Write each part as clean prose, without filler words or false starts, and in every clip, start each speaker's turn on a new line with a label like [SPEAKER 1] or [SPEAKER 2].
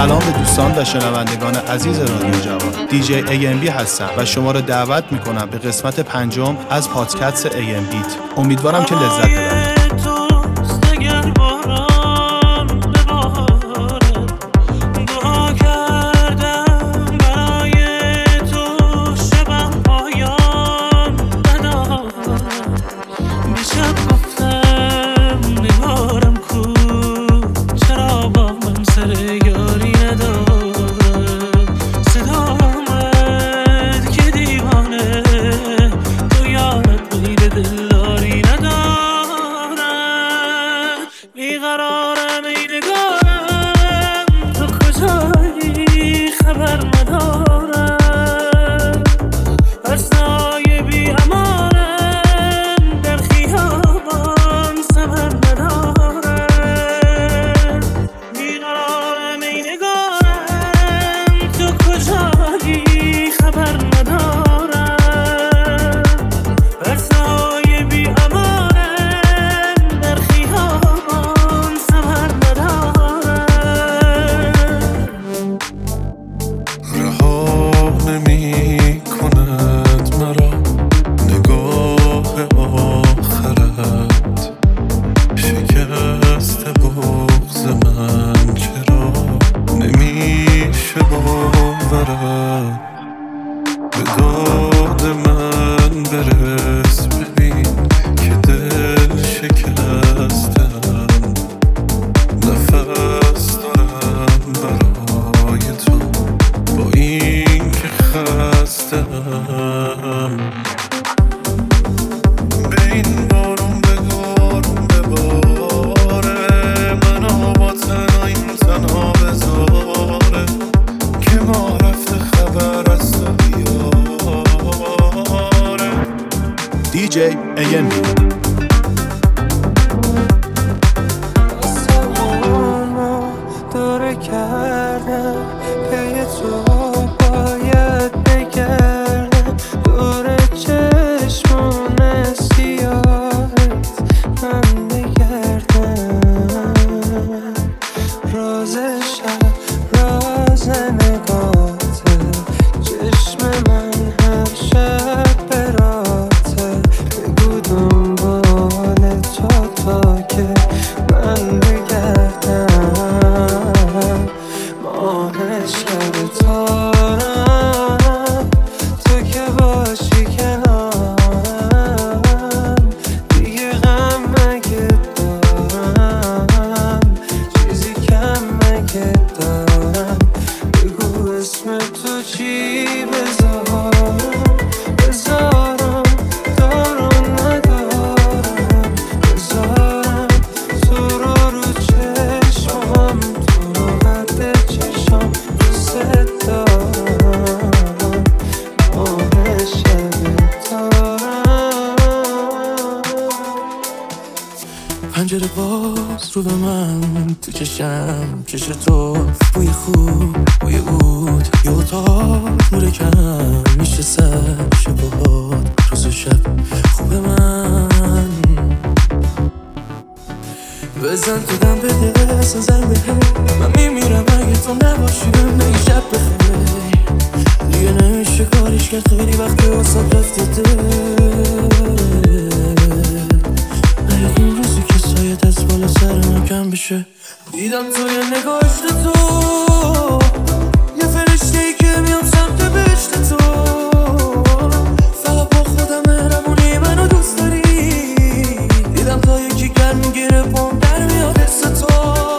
[SPEAKER 1] سلام به دوستان و شنوندگان عزیز رادیو جوان. دیجی AMB هستم و شما را دعوت میکنم به قسمت 5 از پادکست AMBیت. امیدوارم که لذت ببرید. دیجی AMB.
[SPEAKER 2] پنجره باز رو به من تو چشم چش تو بوی خوب بوی عود یه اتاق نور کم میشه سر شبهات روز و شب خوب من بزن تو دم بده اصلا زن بده من میمیرم اگه تو نباشی بگی شب بخیر دیگه نمیشه کاریش کرد خیلی وقتی واسه رفته این روزی که سایه دست بالا سر من کم بشه دیدم توی نگاشت تو یه فرشته ای که میام سمت بهشت تو فقط با خودم مهربونی منو دوست داری دیدم تا یکی گر میگیره پام در میاد حس تو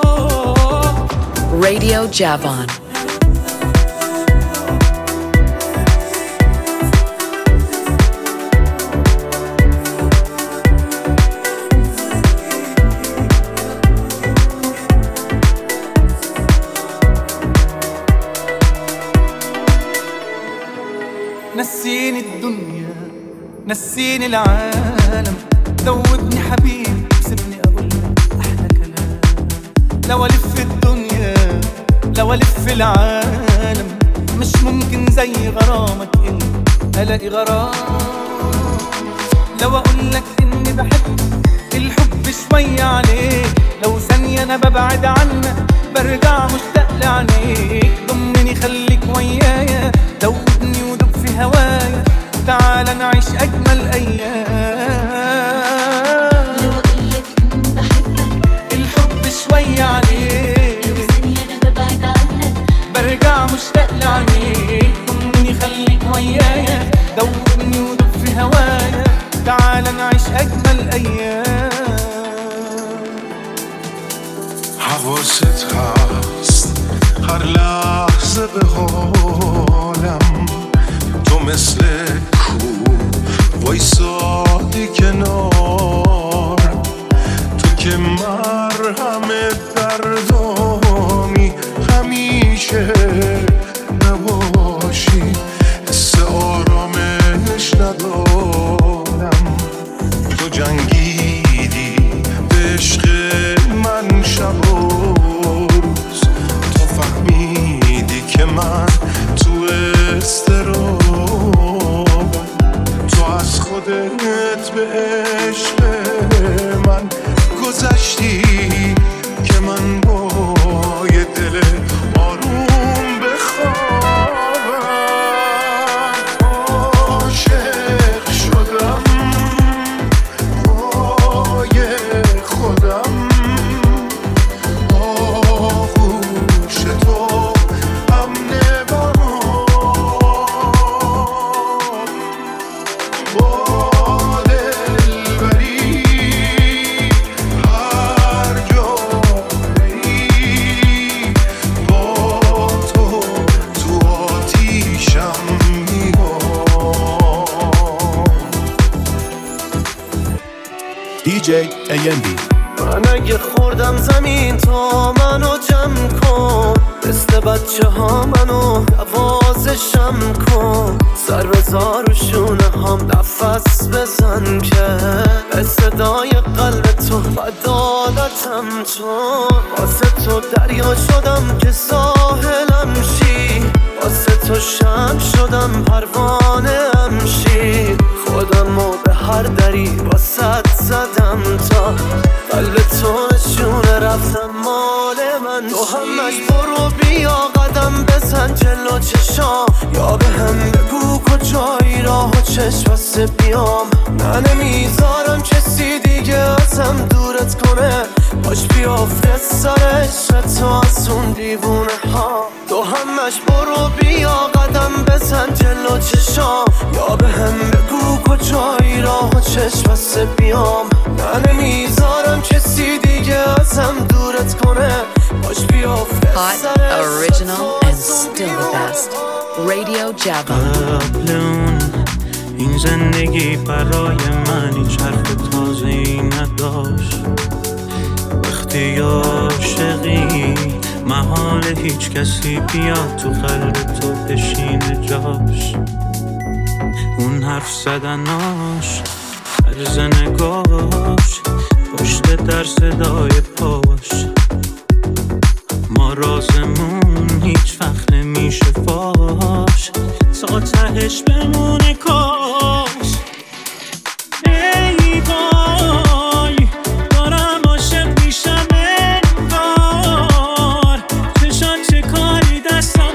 [SPEAKER 3] رادیو جوان.
[SPEAKER 4] نسيني الدنيا نسيني العالم ذوبني حبيبي سيبني اقول لك احلى كلام لو الف الدنيا لو الف العالم مش ممكن زي غرامك انت الاقي غرام لو اقول لك اني بحب الحب شوية عليك لو ثانية انا ببعد عنك برجع مشتاق لعينيك ضمني خليك ويايا دوبني ودوب في هوايا تعال نعيش أجمل أيام
[SPEAKER 3] لو أقولك بحبك
[SPEAKER 4] الحب شوية عليك
[SPEAKER 3] ثانية أنا ببعد عنك
[SPEAKER 4] برجع مشتاق لعينيك ضمني خليك ويايا دوبني ودوب في هوايا تعال نعيش أجمل أيام
[SPEAKER 5] حواست هست هر لحظه به حالم تو مثل کو وایسادی کنار تو که مرهم دردامی همیشه نباشی حس آرامش ندارم تو جنگیدی به عشق من شب و روز تو فهمیدی که من تو اضطرابم تو از خودت به عشق من گذشتی که من با یه دل آروم بخوابم عاشق شدم پای خودم آغوش تو امن برام با دلبری هر جا بری با تو تو آتیشم میام
[SPEAKER 1] DJ AMB.
[SPEAKER 2] من اگه خوردم زمین تا منو جمع کن مثل بچه ها منو نوازشم کن سر بزار و شونه هم نفس بزن که به صدای قلب تو بدالتم تو واسه تو دریا شدم که ساحلم شی واسه تو شم شدم پروانه هم شی خودمو به هر دری واسه زدم تا قلب تو نشونه رفتم مال من تو همش برو بیا قدم بزن جلو چشام یا به هم بگو کجایی راه و چشم بسته بیام نه نمیذارم کسی دیگه ازم دورت کنه باش بیافته سر عشق تو از اون دیوونه ها تو همش برو بیا قدم بزن جلو چشام یا به هم بگو کجایی راه و چشم بسته بیام نه نمیذارم کسی دیگه ازم دورت کنه باش بیافته
[SPEAKER 6] Hot, original, and still the best. Radio Java.
[SPEAKER 7] قبل اون این زندگی برای من هیچ حرف تازه‌ای نداشت وقتی عاشقی محال هیچ کسی بیاد تو قلب تو بشینه جاش اون حرف زدناش عرض نگاش پشت در صدای پاش ما رازمون هیچ وقت نمیشه فاش تا تهش بمونه کاش ای وای دارم عاشق میشم انگار چشان چه کاری دستم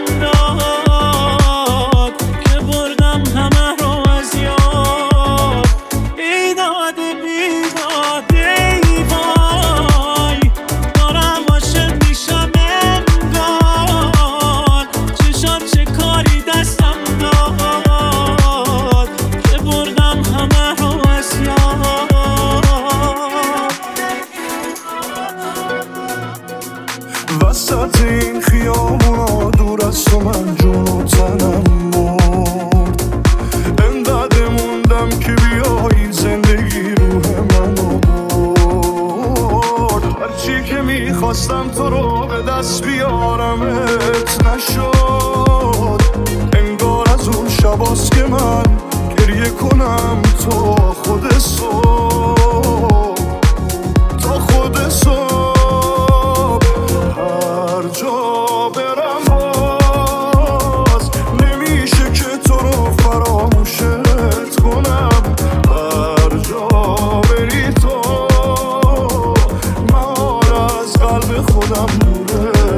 [SPEAKER 7] داد که بردم همه رو از یاد ای داده بیداد ای وای دارم عاشق میشم انگار چشان چه کاری دستم داد که بردم همه رو از یاد
[SPEAKER 5] وسط این خیابونا دور از تو من جون و تنم مرد انقدر موندم که بیایی زندگی روح منو برد هرچی که میخواستم تو رو به دست بیارمت نشد انگار از اون شباست که من گریه کنم تو خود صبح تا خود صبح هر جا برم باز نمیشه که تو رو فراموشت کنم هر جا بری تو من از قلب خودم دوره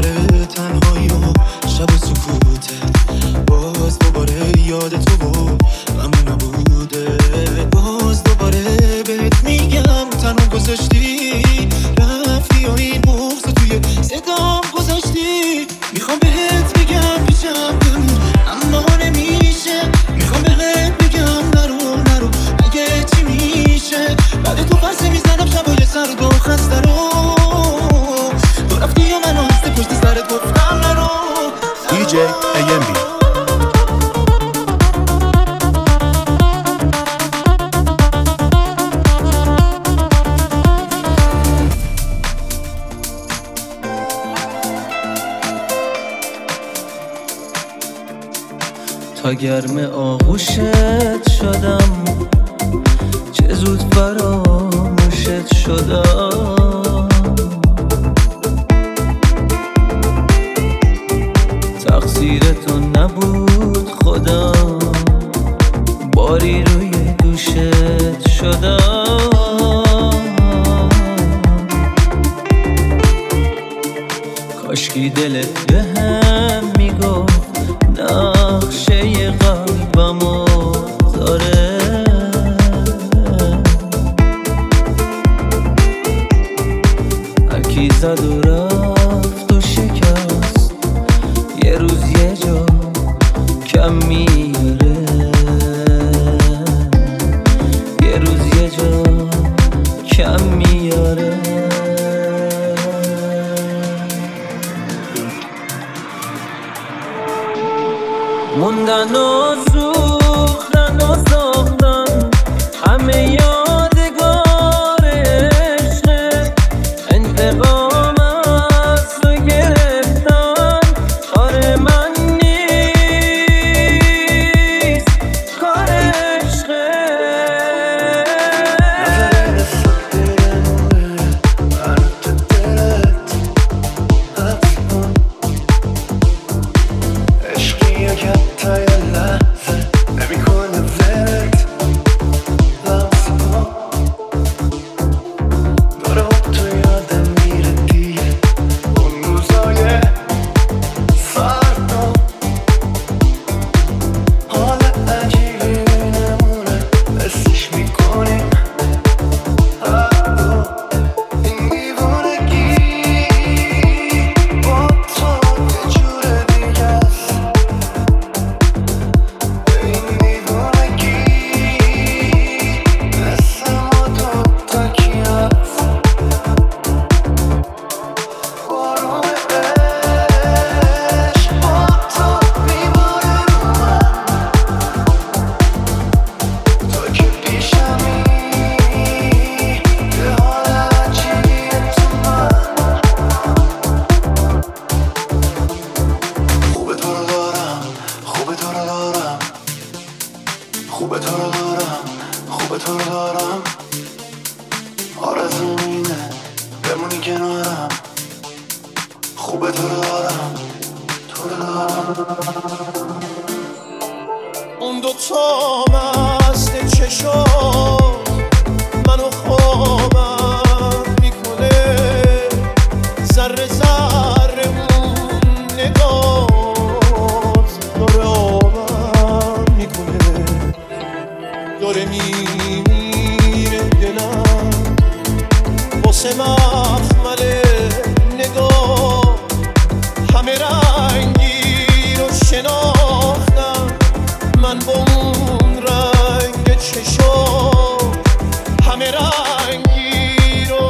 [SPEAKER 2] دوباره تنهایی و شب و سکوته، باز دوباره یاد تو و غمی نبوده، باز دوباره بهت میگم تنها گذاشتی، رفتی و این بغض توی صدام گذاشتی. میخوام بهت بگم پیشم بمون اما نمیشه، میخوام بهت بگم نرو نرو اگه چی میشه. بعد تو پرسه میزنم شبای سرد و خسته رو، تو رفتی و منو هسته پشت سرت گفتم نرو.
[SPEAKER 1] DJ AMB.
[SPEAKER 8] تا گرم آغوشت شدم چه زود فراموشت شدم، تقصیر تو نبود خدا، باری روی دوشت شدم. کاشکی دلت به هم میگفت نقشه قلبمو داره، هرکی زد و رفت و شکست یه روز یه جا کم میاره، یه روز یه جا کم میاره. موندن و سوختن و ساختن همه یادگار عشقه، انتقام از تو گرفتن کار من نیست، کار عشقه.
[SPEAKER 2] خوبه تو رو دارم، خوبه تو رو دارم، آرزوم اینه بمونی کنارم، خوبه تو رو دارم، تو رو دارم.
[SPEAKER 4] اون دوتا مست چشم منو خوابم میکنه، ذره ذره اون نگات داره آبم میکنه، داره میمیره دلم واسه مخمل نگاه، همه رنگی رو شناختم من با اون رنگ چشم، همه رنگی رو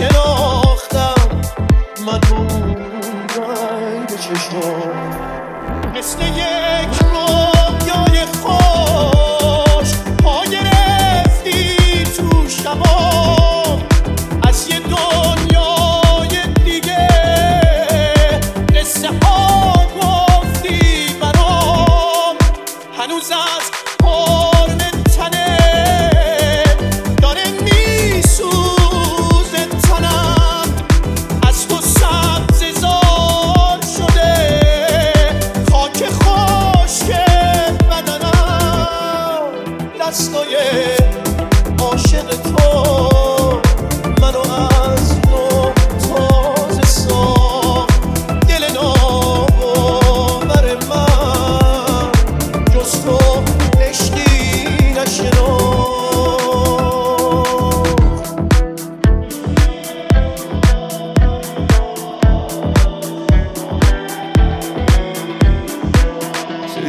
[SPEAKER 4] شناختم من با اون رنگ چشم، مثل یک رویای خوش پا گرفتی تو شبام، از یه دنیای دیگه قصه ها گفتی برام، هنوز از حرم تنه داره میسوزه تنم، از تو سبز زار شده خاک خشک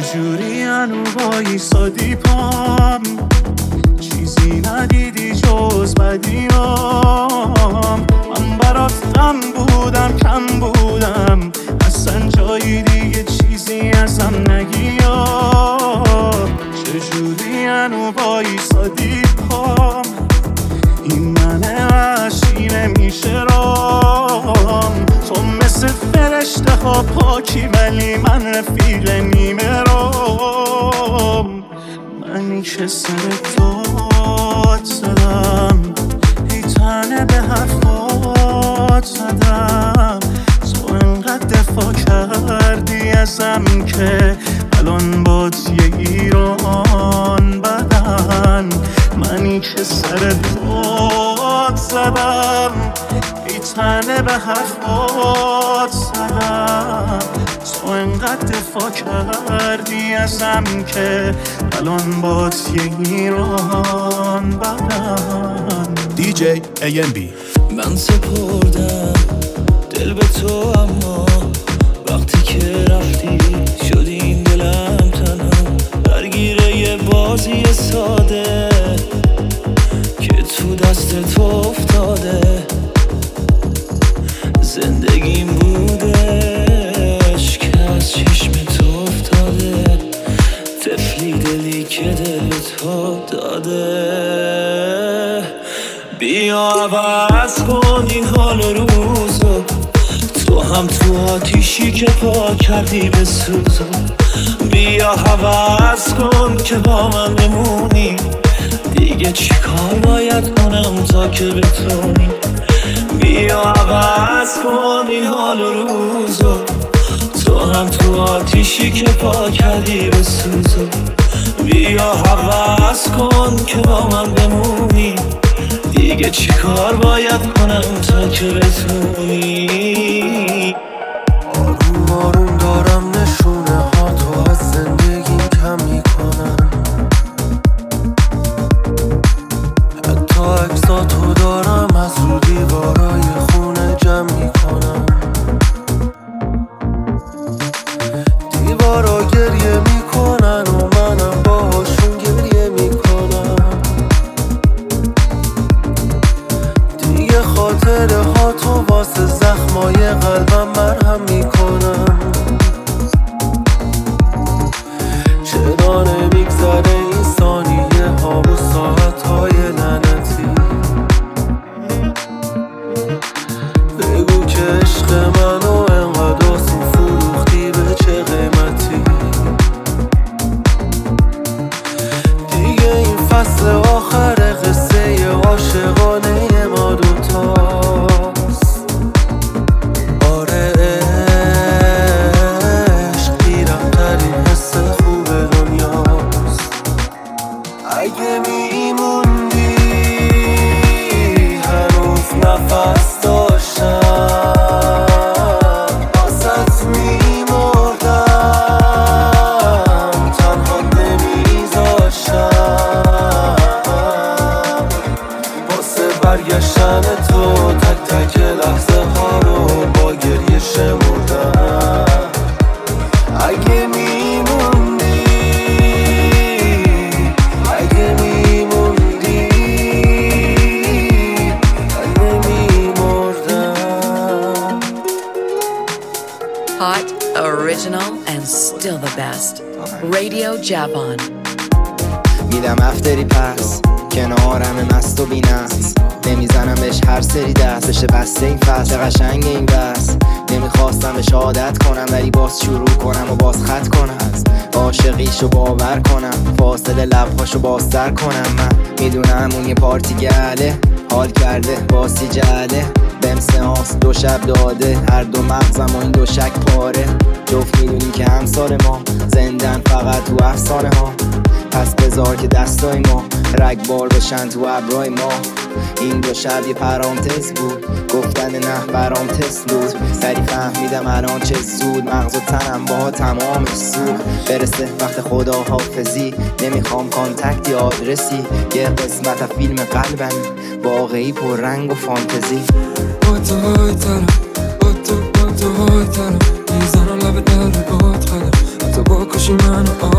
[SPEAKER 5] چجوری هنو وایسادی پام، چیزی ندیدی جز بدیام. من برات غم بودم کم بودم، اصلا جایی دیگه چیزی ازم نگیام. چجوری هنو وایسادی پام، این من وحشی نمیشه رام. تو مثل فرشته ها پاکی ولی من رفیق نیمه رام. منی که سر داد زدم، ای تنه به حرفات زدم. تو انقدر دفاع کردی ازم که الان باد یه ایران بدن. منی که سر داد زدم، ای تنه به حرفات زدم. تو انقدر دفاع کردی ازم که الان باد یه ایران بدن.
[SPEAKER 1] DJ AMB.
[SPEAKER 8] من سپردم دل به تو، اما وقتی که رفتی شد این دلم تنها درگیره یه بازی ساده که تو دست تو افتاده. زندگیم بودش که از چشم تو افتاده، طفلی دلی که دل تو داده. بیا عوض کن این حال روزو، تو هم تو آتیشی که پا کردی به سوزو. بیا عوض کن که با من بمونی، دیگه چی کار باید کنم تا که بتونی. بیا عوض کن این حال روزو، تو هم تو آتیشی که پا کردی به سوزو. بیا عوض کن که با من بمونی، دیگه چی کار باید کنم تا که بتونی.
[SPEAKER 2] آروم آروم دارم نشونه ها تو از زندگیم کم میکنم، حتی عکساتو دارم از رو دیوارای خونه جمع میکنم. دیوارا گریه میکنن و منم باهاشون گریه میکنم. دیگه خاطره ها تو واسه زخمای قلبم مرهم میکنم. چرا نمیگذره این ثانیه ها و ساعت های لعنتی؟ بگو که عشق منو انقدر آسون فروختی به چه قیمتی؟ دیگه این فصل آخر قصه عاشقانه ما دوتاست. آره عشق دیرم‌ترین حس خوب دنیاست. اگه میموندی هنوز نفس داشتم، واسط میمردم، تنها نمیذاشتم. واسه برگشتن تو تک تک لحظه ها رو با گریه شمردم. اگه میموندی، اگه میموندی، اگه میمردم.
[SPEAKER 6] Hot, original, and still the best. Radio Javan.
[SPEAKER 9] میدم افتری پس کنارم مست و بینست، نمیزنم بهش هر سری دست بشه بسته این فصل قشنگ این بس. نمیخواستم بهش عادت کنم ولی باز شروع کنم و باز خط کنم، عاشقیشو باور کنم، فاصله لبهاشو بازتر کنم. من میدونم اون یه پارتی گله، حال کرده باسی جله، بهم سانس دو شب داده، هر دو مغزم و این دو شک پاره. جفت میدونی که همسال ما زندن فقط تو افسانه ها، پس بذار که دستای ما رگبار بشن تو ابرای ما. این دو شب یه پرانتز بود، گفتن نه برام تست بود. سری فهمیدم الان چه زود، مغز و تنم با تمام سود. برسه وقت خدا حافظی، نمیخوام کانتکت یا آدرسی. یه قسمت از فیلم قلبم واقعی پر رنگ و فانتزی.
[SPEAKER 2] با تو های تنم، با تو های تنم، میزنم لب در باد خلم، حتی با کشی منو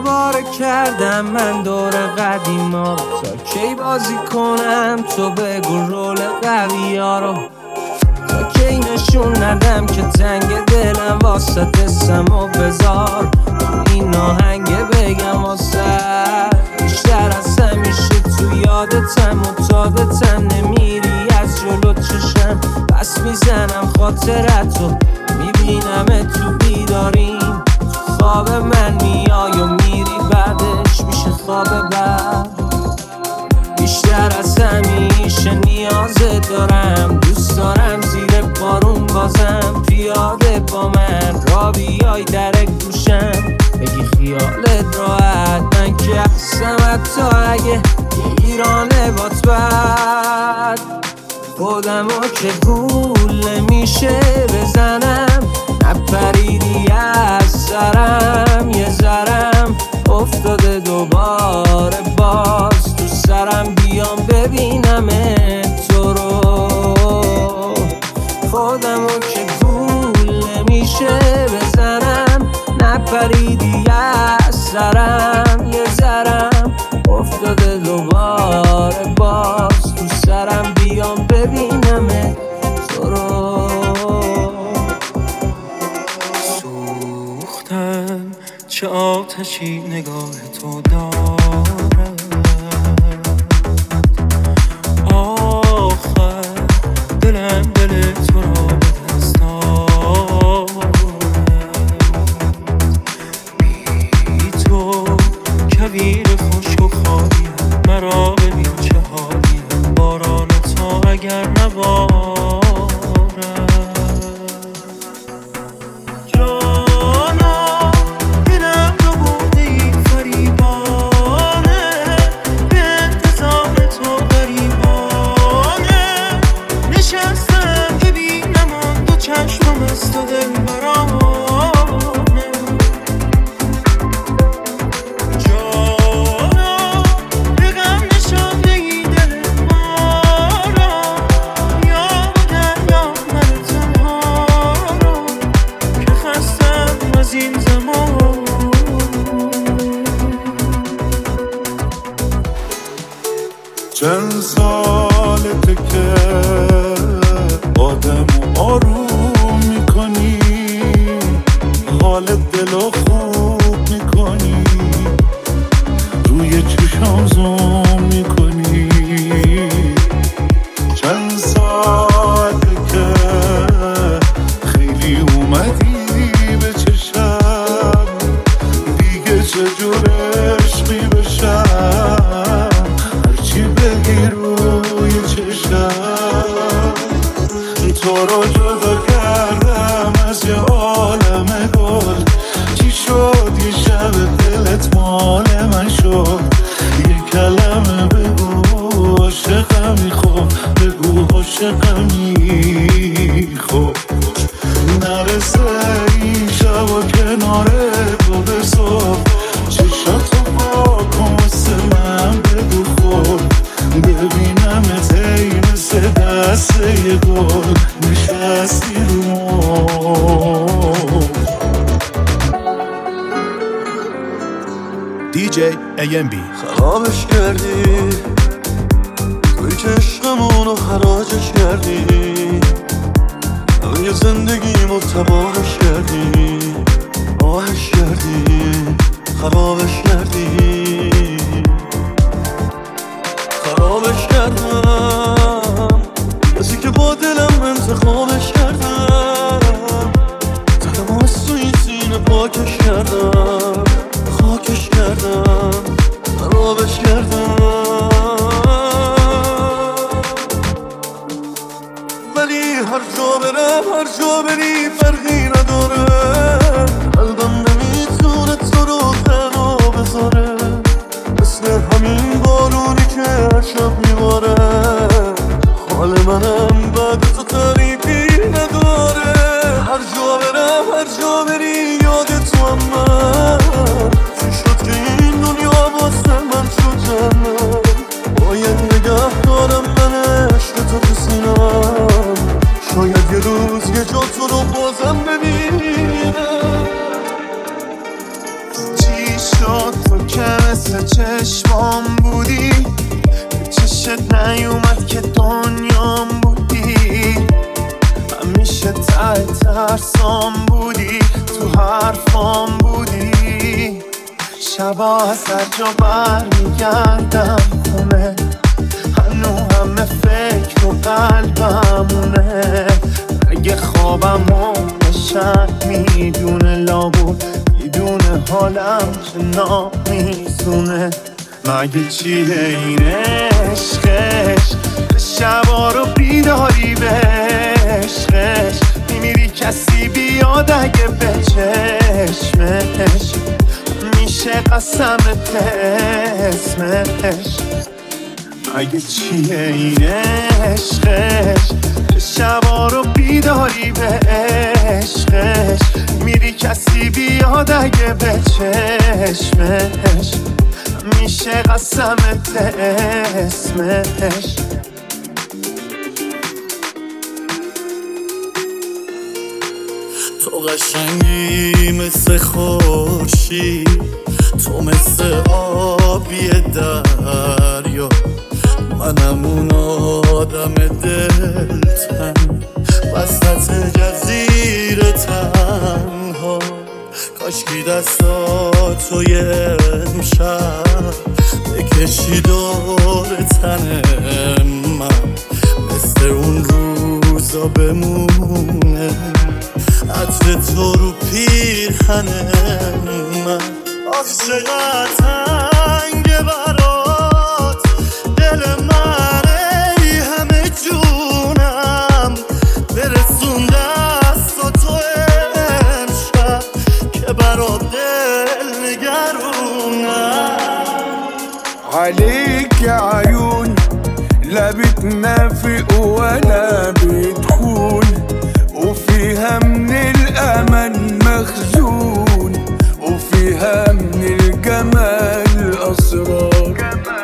[SPEAKER 10] دوباره کردم من دور قدیما رو، تا کی بازی کنم تو بگو رول قوی ها رو، تا کی نشون ندم که تنگ دلم واسه دستم و بذار تو این آهنگ بگم واسه بیشتر از همیشه تو یادتم معتادتم، نمیری از جلو چشم پس میزنم خاطرتو، میبینم تو بیداریم تو خواب من میای و میری بعدش میشه خواب بعد، بیشتر از همیشه نیازت دارم، دوست دارم زیر بارون بازم پیاده با من را بیای در گوشم بگی خیالت راحت، من که هستم حتی اگه یه ایرانه بات بد، خودمو که گول نمیشه بزنم، نپریدی از سرم یه ذرم افتاده دوباره باز تو سرم، بیام ببینم تو رو، خودمو که گول نمیشه بزنم، نپریدی از سرم یه ذرم افتاده دوباره باز تو سرم، بیام ببینم تو رو.
[SPEAKER 8] سوختم چه آتشی نگاه تو دارد، آخر دلم دل تو را به دست دارد، بی تو کویر خشک و خالیم، مرا ببین چه حالیم، باران تا اگر نبارد، جانا دلم رو بوده ای فریبانه، به انتظار تو غریبانه، نشستم ببینم آن دو چشمم از تو دل برانه، جانا به غم نشانده ای دل ما را، یا دریا من تنها را که خستم از این زمان.
[SPEAKER 5] چند سالته که آدمو آروم میکنی، حال دلو خوب میکنی، روی چشام زوم میکنی، چند ساعته که خیلی اومدی به چشم، دیگه چجور عشقی بشم، هرچی بگی روی چشم، تو رو جدا کردم از یه عالم گل، چی شد یه شب دلت مال من شد، یه کلمه بگو عاشقمی، خب بگو عاشقمی، خب نرسه این شب و کنار تو به صبح، چشاتو با کن واسه من بگو خب، ببینم تی مثل دسته یه گل نشستی رو مبل.
[SPEAKER 1] DJ AMB
[SPEAKER 11] خرابش کردی توی که عشقمونو حراجش کردی، روی زندگیمو تباهش کردی، آهش کردی، خرابش کردی، خرابش کردم، کسی که با دلم انتخابش کردم، دلم از تو این سینه پاکش کردم، خاکش کردم، خرابش کردم، ولی هر جا برم هر جا بری فرقی نداره، قلبم نمیتونه تو رو تنها بذاره، مثل همین بارونی که هر شب میباره، حال منم بعد تو تعریفی نداره، هر جا برم هر جا بری یاد تو هم من،
[SPEAKER 5] ترسام بودی، تو حرفام بودی. شبا از هر جا برمیگردم خونه، هنو همه فکر و قلبمونه. اگه خوابم و شک میدونه، لابود میدونه حالم چه نامیزونه. مگه چیه این عشقش، شبا رو بیداری به عشقش. میمیری کسی بیاد اگه به چشمش، میشه قسمت اسمش. مگه چیه این عشقش، شبا رو بیداری به عشقش. میری کسی بیاد اگه به چشمش، میشه قسمت اسمش.
[SPEAKER 11] تو قشنگی مثل خوشی، تو مثل آبی دریا. منم اون آدم دلتنگ وسط جزیره تنها. کاشکی دستاتو یه امشب بکشی دور تن من، مثل اون روزا بمونه عطر تو رو پیرهن من. آخ چقدر تنگه برات دل من، ای همه جونم برسون دستاتو امشب که برات دل نگرونم.
[SPEAKER 12] عليك عيون لا بتنافق ولا بتخون، وفيها من الأمل مخزون، وفيها من الجمال أسرار.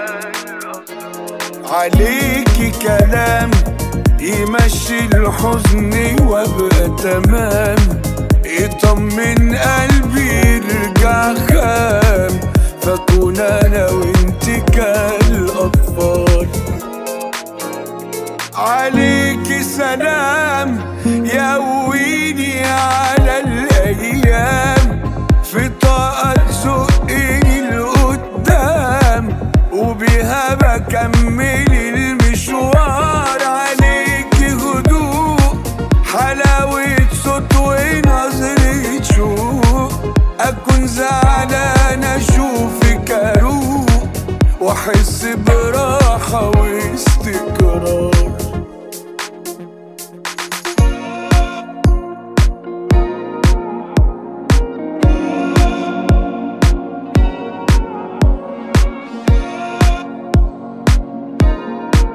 [SPEAKER 12] عليكي كلام يمشي الحزن وابقى تمام، يطمن قلبي يرجع خام، فكون انا وانتي كالأطفال. عليكي سلام يقويني على الأيام، في طاقة تزقني لقدام، وبيها بكمل المشوار. عليكي هدوء حلاوة صوت ونظرة شوق، أكون زعلان أشوفك أروق، وأحس براحة واستقرار.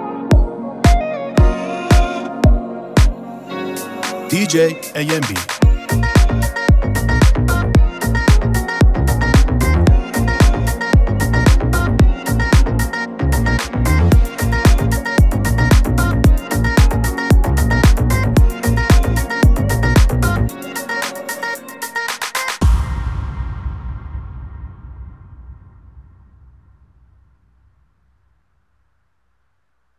[SPEAKER 1] DJ AMB